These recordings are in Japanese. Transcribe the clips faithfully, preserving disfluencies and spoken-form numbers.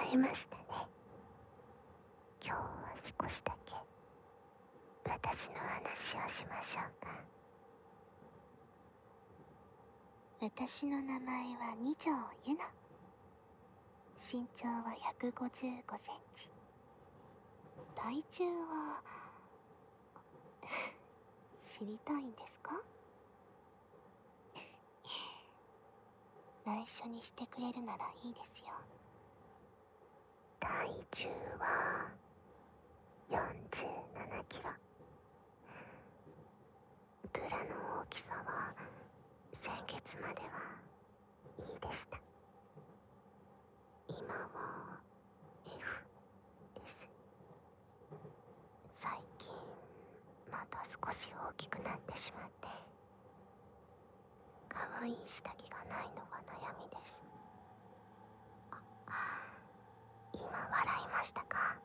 えましたね。今日は少しだけ私の話をしましょうか。私の名前は二条ゆな。身長はひゃくごじゅうごセンチ。体重は知りたいんですか？内緒にしてくれるならいいですよ。体重はよんじゅうななキロ。ブラの大きさは先月まではいいでした。今は エフ です。最近また少し大きくなってしまって、可愛い下着がないのが悩みです。あ、今笑いましたか？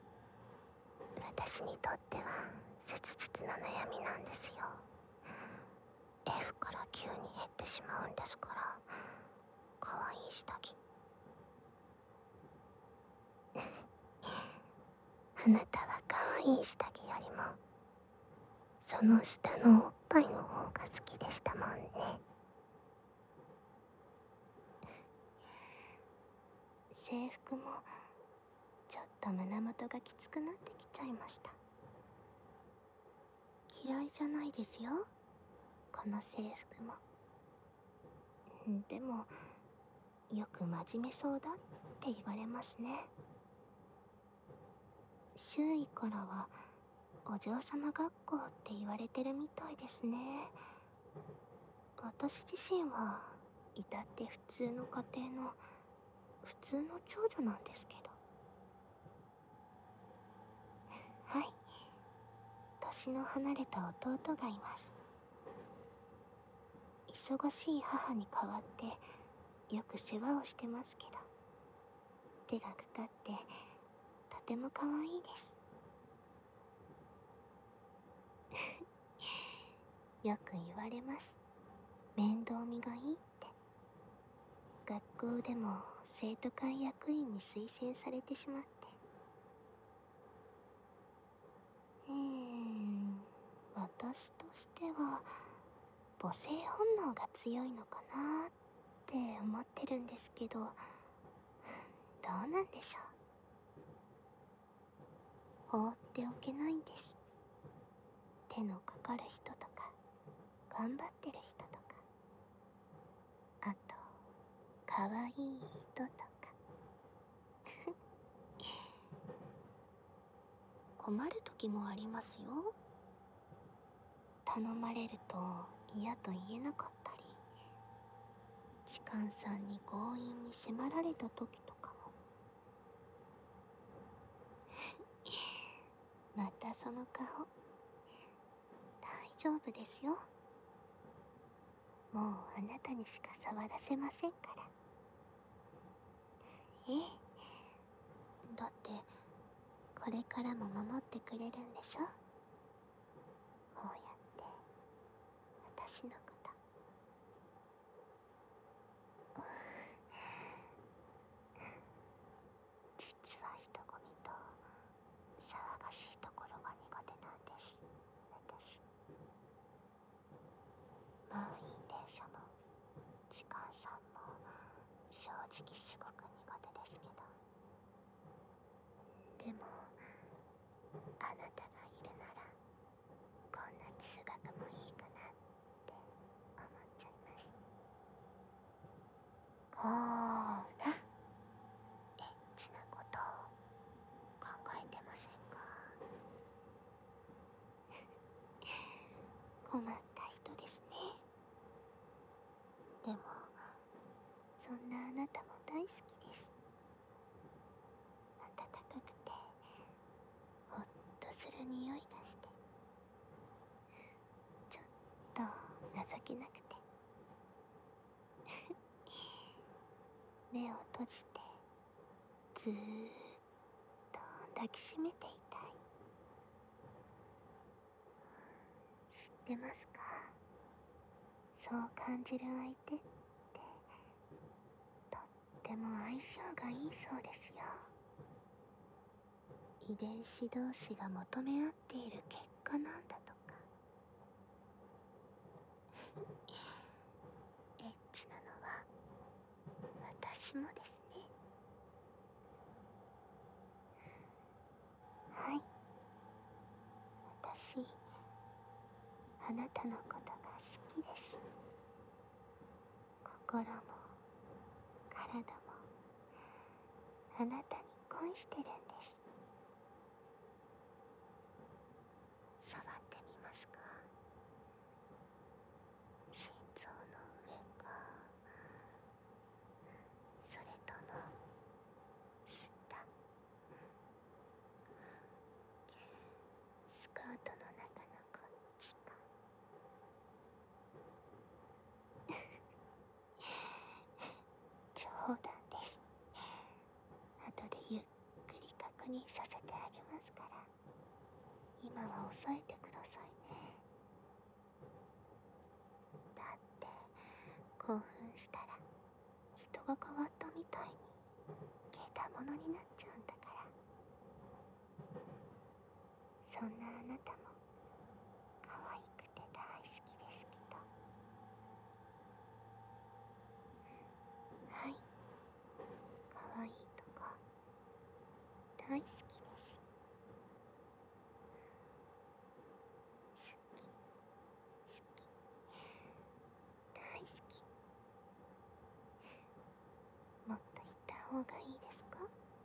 私にとっては切実な悩みなんですよ。 エフ からきゅうに減ってしまうんですから。可愛い下着あなたは可愛い下着よりもその下のおっぱいの方が好きでしたもんね。制服もちょっと胸元がきつくなってきちゃいました。嫌いじゃないですよ、この制服も。でもよく真面目そうだって言われますね。周囲からはお嬢様学校って言われてるみたいですね。私自身は至って普通の家庭の普通の長女なんですけど。はい、年の離れた弟がいます。忙しい母に代わってよく世話をしてますけど、手がかかってとても可愛いです。よく言われます。面倒見がいいって。学校でも生徒会役員に推薦されてしまって。うーん、私としては母性本能が強いのかなって思ってるんですけど、どうなんでしょう。放っておけないんです。手のかかる人とか頑張ってる人とか、あとかわいい人とか困る時もありますよ。頼まれると嫌と言えなかったり、痴漢さんに強引に迫られた時とかも。またその顔。大丈夫ですよ。もうあなたにしか触らせませんから。ええ、だってこれからも守ってくれるんでしょ。こうやって私のこと。実は人混みと騒がしいところが苦手なんです、私。満員電車も痴漢さんも正直すごく苦手ですけど、でもあなたがいるならこんな通学もいいかなって思っちゃいます。こーら、エッチなこと考えてませんか？困った人ですね。でもそんなあなたも大好きです。暖かくてほっとする匂いがして、ちょっと情けなくて目を閉じてずーっと抱きしめていたい。知ってますか？そう感じる相手ってとってても相性がいいそうですよ。遺伝子同士が求め合っている結果なんだとか。エッチなのは私もですね。はい、私あなたのことが好きです。心も体もあなたに恋してるんです。触ってみますか？心臓の上か、それとも下、スカートの中のこっちか。冗談です。後でゆっくり確認させてあげますから、今は抑えてくださいね。だって興奮したら人が変わったみたいにけたものになっちゃうんだから。そんなあなたも可愛くて大好きですけど。はい、可愛いとか大好きです。好き好き大好き。もっと言った方がいいですか？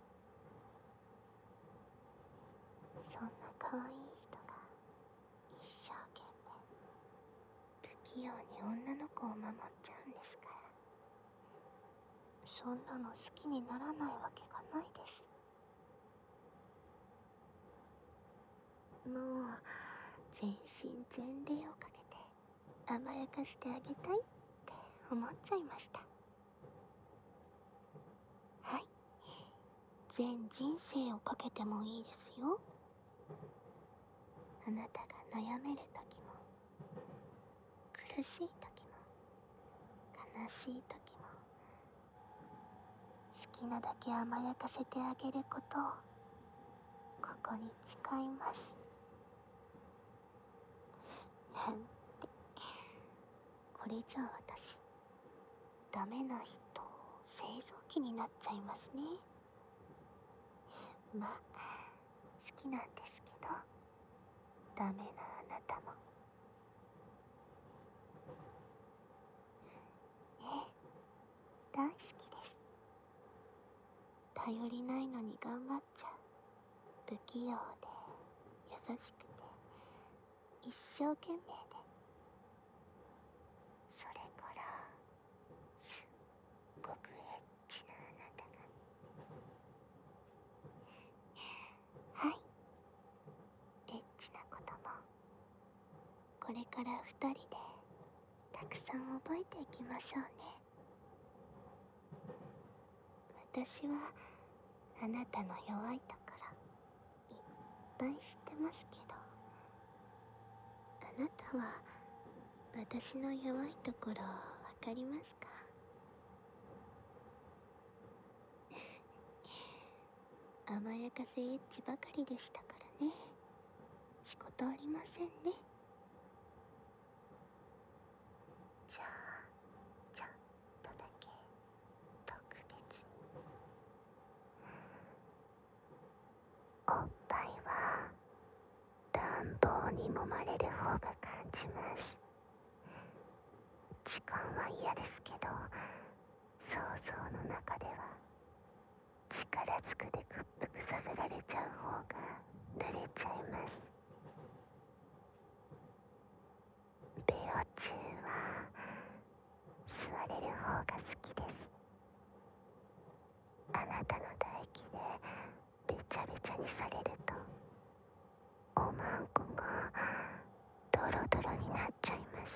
そんな可愛い人が一生懸命不器用に女の子を守っちゃうんですから。そんなの好きにならないわけがないです。もう全身全霊をかけて甘やかしてあげたいって思っちゃいました。はい、全人生をかけてもいいですよ。あなたが悩める時も苦しい時も悲しい時も好きなだけ甘やかせてあげることをここに誓います。なんて、これじゃあ私ダメな人製造機になっちゃいますね。まあ好きなんですけど、ダメなあなたも。ええ、大好きです。頼りないのに頑張っちゃう不器用で優しくて一生懸命で、それからすっごくエッチなあなたが。はい、エッチなこともこれから二人でたくさん覚えていきましょうね。私はあなたの弱いところいっぱい知ってますけど、あなたは私の弱いところわかりますか？甘やかせエッチばかりでしたからね。仕事ありませんね。じゃあちょっとだけ特別に。おっぱいは乱暴に揉まれる方が感じます。時間は嫌ですけど、想像の中では力ずくで屈服させられちゃう方が濡れちゃいます。ベロ中は吸われる方が好きです。あなたの唾液でべちゃべちゃにされるとおまんこがドロドロになっちゃいます。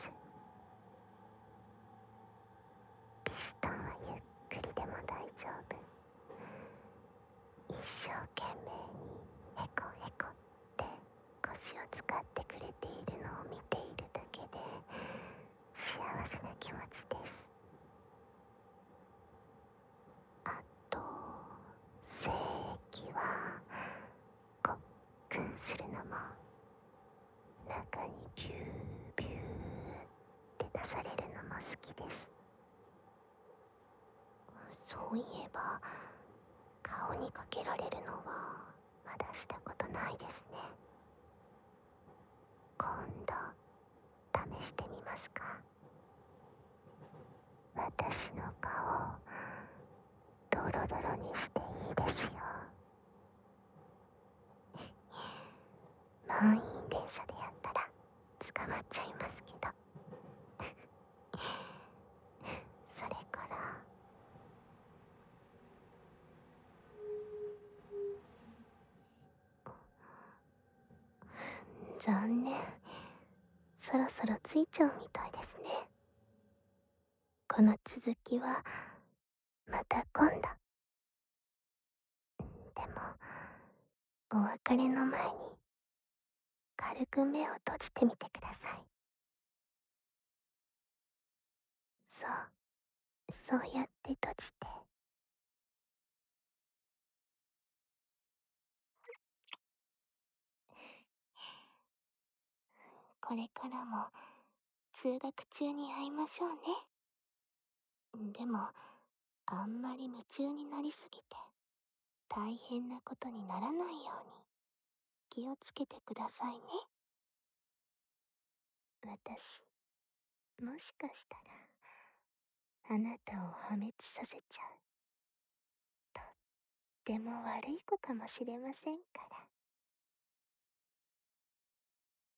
ピストンはゆっくりでも大丈夫。一生懸命にヘコヘコって腰を使ってくれているのを見ているだけで幸せな気持ちです。 にビュービューって出されるのも好きです。そういえば顔にかけられるのはまだしたことないですね。今度試してみますか。私の顔ドロドロにしていいですよ。満員電車でやったら捕まっちゃいますけど。それから残念、そろそろついちゃうみたいですね。この続きはまた今度。でもお別れの前に軽く目を閉じてみてください。そう、そうやって閉じて。これからも通学中に会いましょうね。でもあんまり夢中になりすぎて大変なことにならないように気をつけてくださいね。私、もしかしたらあなたを破滅させちゃうとっても悪い子かもしれませんから。